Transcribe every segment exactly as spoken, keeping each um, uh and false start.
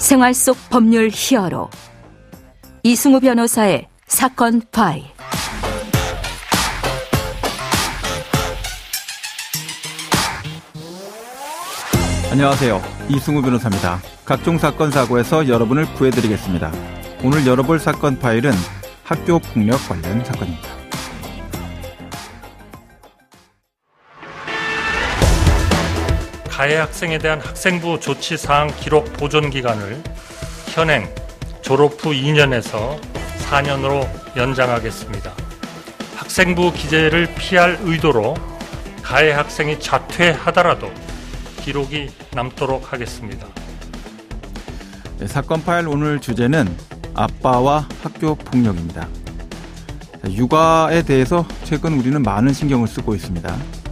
생활 속 법률 히어로 이승우 변호사의 사건 파일. 안녕하세요. 이승우 변호사입니다. 각종 사건 사고에서 여러분을 구해드리겠습니다. 오늘 열어볼 사건 파일은 학교 폭력 관련 사건입니다. 가해 학생에 대한 학생부 조치사항 기록 보존 기간을 현행 졸업 후 이 년에서 사 년으로 연장하겠습니다. 학생부 기재를 피할 의도로 가해 학생이 자퇴하더라도 기록이 남도록 하겠습니다. 네, 사건 파일 오늘 주제는 아빠와 학교 폭력입니다. 육아에 대해서 최근 우리는 많은 신경을 쓰고 있습니다.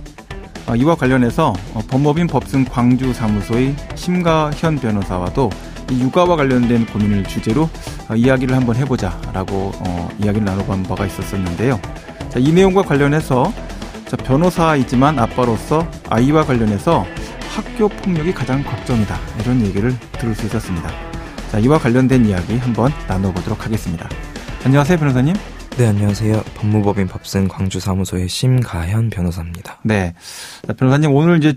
이와 관련해서 법무법인 법승 광주 사무소의 심가현 변호사와도 이 육아와 관련된 고민을 주제로 이야기를 한번 해보자라고 어, 이야기를 나눠본 바가 있었었는데요. 자, 이 내용과 관련해서 자, 변호사이지만 아빠로서 아이와 관련해서 학교 폭력이 가장 걱정이다, 이런 얘기를 들을 수 있었습니다. 자, 이와 관련된 이야기 한번 나눠보도록 하겠습니다. 안녕하세요, 변호사님. 네, 안녕하세요. 법무법인 법승 광주 사무소의 심가현 변호사입니다. 네, 자, 변호사님, 오늘 이제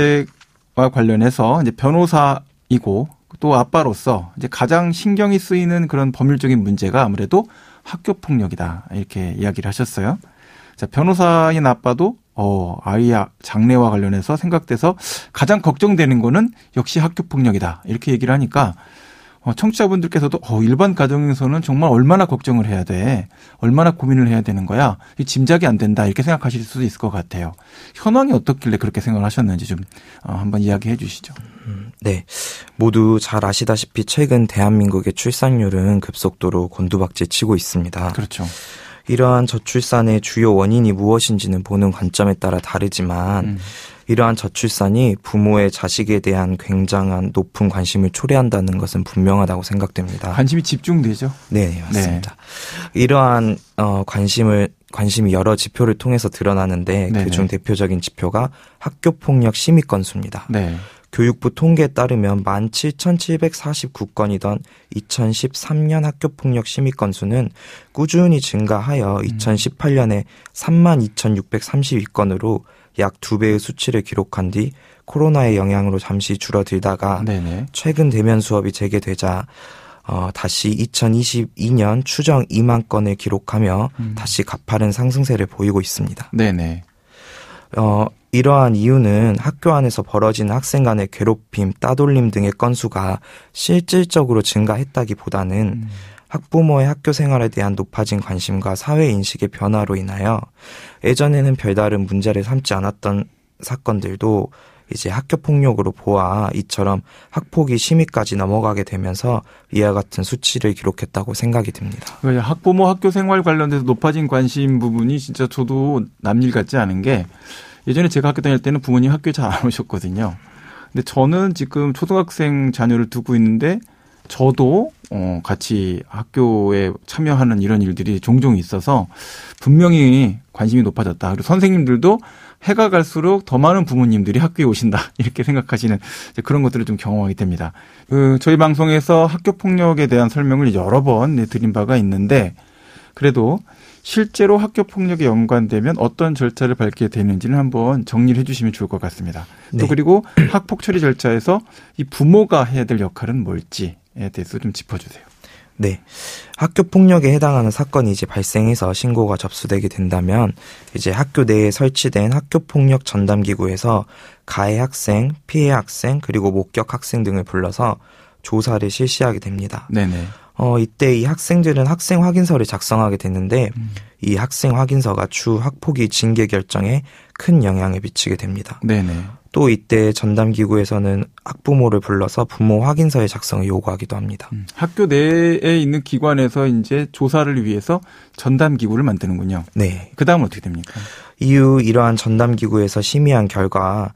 주제와 관련해서 이제 변호사이고 또 아빠로서 이제 가장 신경이 쓰이는 그런 법률적인 문제가 아무래도 학교 폭력이다, 이렇게 이야기를 하셨어요. 자, 변호사인 아빠도 어, 아이 장래와 관련해서 생각돼서 가장 걱정되는 거는 역시 학교 폭력이다, 이렇게 얘기를 하니까 어, 청취자분들께서도 어, 일반 가정에서는 정말 얼마나 걱정을 해야 돼, 얼마나 고민을 해야 되는 거야, 짐작이 안 된다, 이렇게 생각하실 수도 있을 것 같아요. 현황이 어떻길래 그렇게 생각을 하셨는지 좀 어, 한번 이야기해 주시죠. 음, 네, 모두 잘 아시다시피 최근 대한민국의 출산율은 급속도로 곤두박질 치고 있습니다. 그렇죠. 이러한 저출산의 주요 원인이 무엇인지는 보는 관점에 따라 다르지만 음. 이러한 저출산이 부모의 자식에 대한 굉장한 높은 관심을 초래한다는 것은 분명하다고 생각됩니다. 관심이 집중되죠? 네, 맞습니다. 네. 이러한 어, 관심을 관심이 여러 지표를 통해서 드러나는데 그중 대표적인 지표가 학교폭력 심의 건수입니다. 네. 교육부 통계에 따르면 만 칠천칠백사십구 건이던 이천십삼 년 학교폭력 심의 건수는 꾸준히 증가하여 음. 이천십팔 년에 삼만 이천육백삼십이 건으로 약 두 배의 수치를 기록한 뒤 코로나의 영향으로 잠시 줄어들다가 네네. 최근 대면 수업이 재개되자 어, 다시 이천이십이 년 추정 이만 건을 기록하며 음. 다시 가파른 상승세를 보이고 있습니다. 네네. 어, 이러한 이유는 학교 안에서 벌어지는 학생 간의 괴롭힘, 따돌림 등의 건수가 실질적으로 증가했다기보다는 음. 학부모의 학교 생활에 대한 높아진 관심과 사회 인식의 변화로 인하여 예전에는 별다른 문제를 삼지 않았던 사건들도 이제 학교 폭력으로 보아 이처럼 학폭이 심의까지 넘어가게 되면서 이와 같은 수치를 기록했다고 생각이 듭니다. 학부모 학교 생활 관련돼서 높아진 관심 부분이 진짜 저도 남일 같지 않은 게, 예전에 제가 학교 다닐 때는 부모님 학교에 잘 안 오셨거든요. 근데 저는 지금 초등학생 자녀를 두고 있는데 저도 어 같이 학교에 참여하는 이런 일들이 종종 있어서 분명히 관심이 높아졌다. 그리고 선생님들도 해가 갈수록 더 많은 부모님들이 학교에 오신다, 이렇게 생각하시는 그런 것들을 좀 경험하게 됩니다. 그 저희 방송에서 학교 폭력에 대한 설명을 여러 번 드린 바가 있는데, 그래도 실제로 학교 폭력에 연관되면 어떤 절차를 밟게 되는지는 한번 정리를 해 주시면 좋을 것 같습니다. 네. 또 그리고 학폭 처리 절차에서 이 부모가 해야 될 역할은 뭘지에 대해서 좀 짚어주세요. 네. 학교 폭력에 해당하는 사건이 이제 발생해서 신고가 접수되게 된다면 이제 학교 내에 설치된 학교 폭력 전담 기구에서 가해 학생, 피해 학생, 그리고 목격 학생 등을 불러서 조사를 실시하게 됩니다. 네네. 어, 이때 이 학생들은 학생 확인서를 작성하게 됐는데 음. 이 학생 확인서가 추후 학폭위 징계 결정에 큰 영향을 미치게 됩니다. 네네. 또 이때 전담기구에서는 학부모를 불러서 부모 확인서의 작성을 요구하기도 합니다. 음. 학교 내에 있는 기관에서 이제 조사를 위해서 전담기구를 만드는군요. 네. 그 다음은 어떻게 됩니까? 이후 이러한 전담기구에서 심의한 결과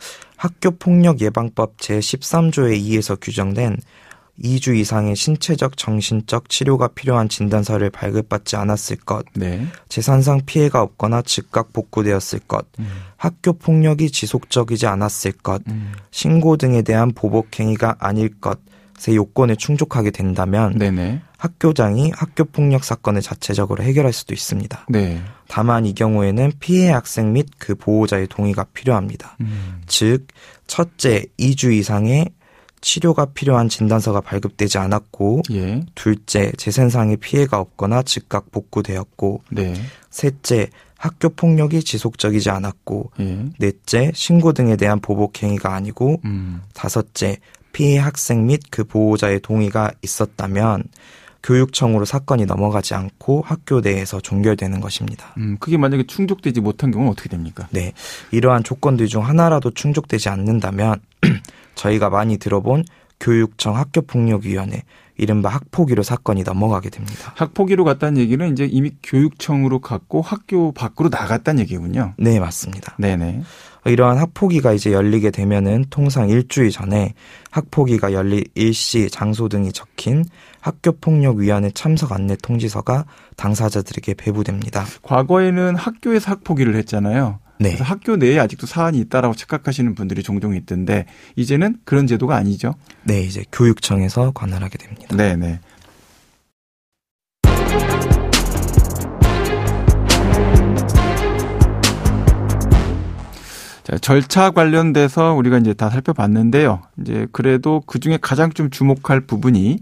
학교폭력예방법 제십삼 조의 이에서 규정된 이 주 이상의 신체적, 정신적 치료가 필요한 진단서를 발급받지 않았을 것, 네. 재산상 피해가 없거나 즉각 복구되었을 것, 음. 학교 폭력이 지속적이지 않았을 것, 음. 신고 등에 대한 보복행위가 아닐 것, 요건에 충족하게 된다면 네네. 학교장이 학교폭력 사건을 자체적으로 해결할 수도 있습니다. 네. 다만 이 경우에는 피해 학생 및 그 보호자의 동의가 필요합니다. 음. 즉 첫째, 이 주 이상의 치료가 필요한 진단서가 발급되지 않았고 예. 둘째, 재산상의 피해가 없거나 즉각 복구되었고 네. 셋째, 학교 폭력이 지속적이지 않았고 예. 넷째, 신고 등에 대한 보복 행위가 아니고 음. 다섯째, 피해 학생 및 그 보호자의 동의가 있었다면 교육청으로 사건이 넘어가지 않고 학교 내에서 종결되는 것입니다. 음, 그게 만약에 충족되지 못한 경우는 어떻게 됩니까? 네, 이러한 조건들 중 하나라도 충족되지 않는다면 저희가 많이 들어본 교육청 학교폭력위원회, 이른바 학폭위로 사건이 넘어가게 됩니다. 학폭위로 갔다는 얘기는 이제 이미 교육청으로 갔고 학교 밖으로 나갔다는 얘기군요. 네, 맞습니다. 네네. 이러한 학폭위가 이제 열리게 되면은 통상 일주일 전에 학폭위가 열릴 일시, 장소 등이 적힌 학교폭력위원회 참석 안내 통지서가 당사자들에게 배부됩니다. 과거에는 학교에서 학폭위를 했잖아요. 네. 그래서 학교 내에 아직도 사안이 있다라고 착각하시는 분들이 종종 있던데 이제는 그런 제도가 아니죠? 네, 이제 교육청에서 관할하게 됩니다. 네네. 자, 절차 관련돼서 우리가 이제 다 살펴봤는데요. 이제 그래도 그 중에 가장 좀 주목할 부분이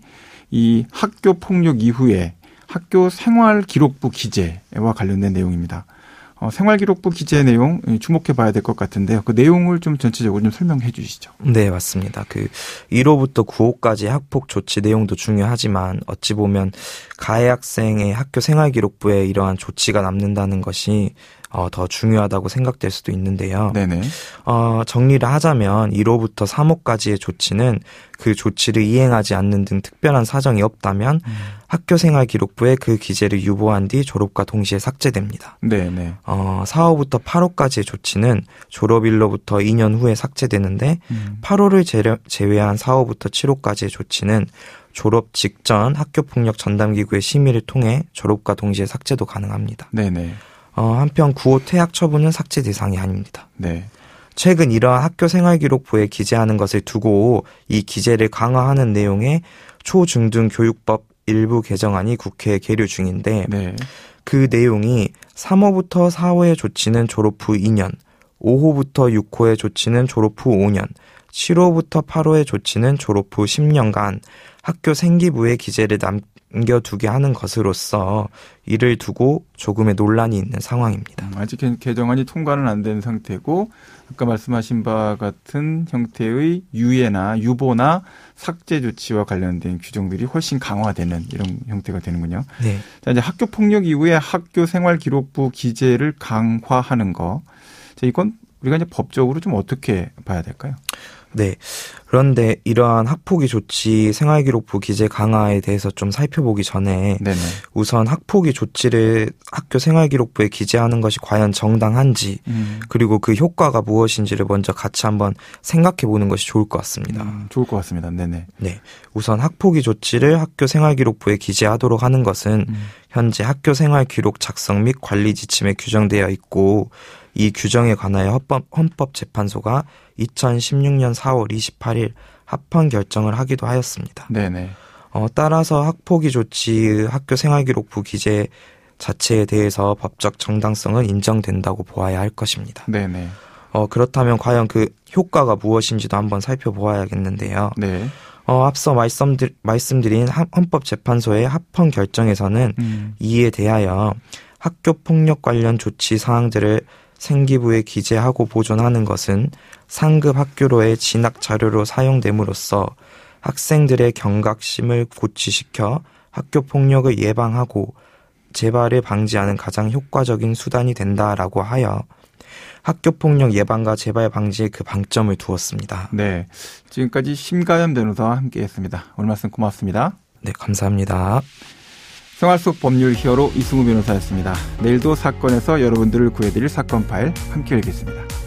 이 학교 폭력 이후에 학교 생활기록부 기재와 관련된 내용입니다. 어, 생활기록부 기재 내용 주목해 봐야 될 것 같은데요. 그 내용을 좀 전체적으로 좀 설명해 주시죠. 네, 맞습니다. 그 일 호부터 구 호까지 학폭 조치 내용도 중요하지만 어찌 보면 가해 학생의 학교 생활기록부에 이러한 조치가 남는다는 것이 어, 더 중요하다고 생각될 수도 있는데요. 네네. 어, 정리를 하자면 일 호부터 삼 호까지의 조치는 그 조치를 이행하지 않는 등 특별한 사정이 없다면 음. 학교생활기록부에 그 기재를 유보한 뒤 졸업과 동시에 삭제됩니다. 네네. 어, 사 호부터 팔 호까지의 조치는 졸업일로부터 이 년 후에 삭제되는데 음. 팔 호를 제외한 사 호부터 칠 호까지의 조치는 졸업 직전 학교폭력 전담기구의 심의를 통해 졸업과 동시에 삭제도 가능합니다. 네네. 어, 한편 구 호 퇴학 처분은 삭제 대상이 아닙니다. 네. 최근 이러한 학교 생활기록부에 기재하는 것을 두고 이 기재를 강화하는 내용의 초중등 교육법 일부 개정안이 국회에 계류 중인데 네. 그 내용이 삼 호부터 사 호의 조치는 졸업 후 이 년, 오 호부터 육 호의 조치는 졸업 후 오 년, 칠 호부터 팔 호의 조치는 졸업 후 십 년간 학교 생기부에 기재를 남겨두게 하는 것으로서 이를 두고 조금의 논란이 있는 상황입니다. 음, 아직 개정안이 통과는 안 된 상태고 아까 말씀하신 바와 같은 형태의 유예나 유보나 삭제 조치와 관련된 규정들이 훨씬 강화되는 이런 형태가 되는군요. 네. 자, 이제 학교 폭력 이후에 학교 생활기록부 기재를 강화하는 거. 자, 이건 우리가 이제 법적으로 좀 어떻게 봐야 될까요? 네. 그런데 이러한 학폭위 조치 생활기록부 기재 강화에 대해서 좀 살펴보기 전에 네네. 우선 학폭위 조치를 학교 생활기록부에 기재하는 것이 과연 정당한지 음. 그리고 그 효과가 무엇인지를 먼저 같이 한번 생각해 보는 것이 좋을 것 같습니다. 음, 좋을 것 같습니다. 네네. 네. 우선 학폭위 조치를 학교 생활기록부에 기재하도록 하는 것은 음. 현재 학교 생활기록 작성 및 관리 지침에 규정되어 있고 이 규정에 관하여 헌법, 헌법재판소가 이천십육 년 사월 이십팔일 합헌 결정을 하기도 하였습니다. 네네. 어, 따라서 학폭위 조치의 학교 생활기록부 기재 자체에 대해서 법적 정당성은 인정된다고 보아야 할 것입니다. 네네. 어, 그렇다면 과연 그 효과가 무엇인지도 한번 살펴보아야겠는데요. 네. 어, 앞서 말씀드, 말씀드린 헌법재판소의 합헌 결정에서는 음. 이에 대하여 학교폭력 관련 조치 사항들을 생기부에 기재하고 보존하는 것은 상급 학교로의 진학 자료로 사용됨으로써 학생들의 경각심을 고취시켜 학교 폭력을 예방하고 재발을 방지하는 가장 효과적인 수단이 된다라고 하여 학교 폭력 예방과 재발 방지에 그 방점을 두었습니다. 네, 지금까지 심가연 변호사와 함께했습니다. 오늘 말씀 고맙습니다. 네, 감사합니다. 생활 속 법률 히어로 이승우 변호사였습니다. 내일도 사건에서 여러분들을 구해드릴 사건 파일 함께 읽겠습니다.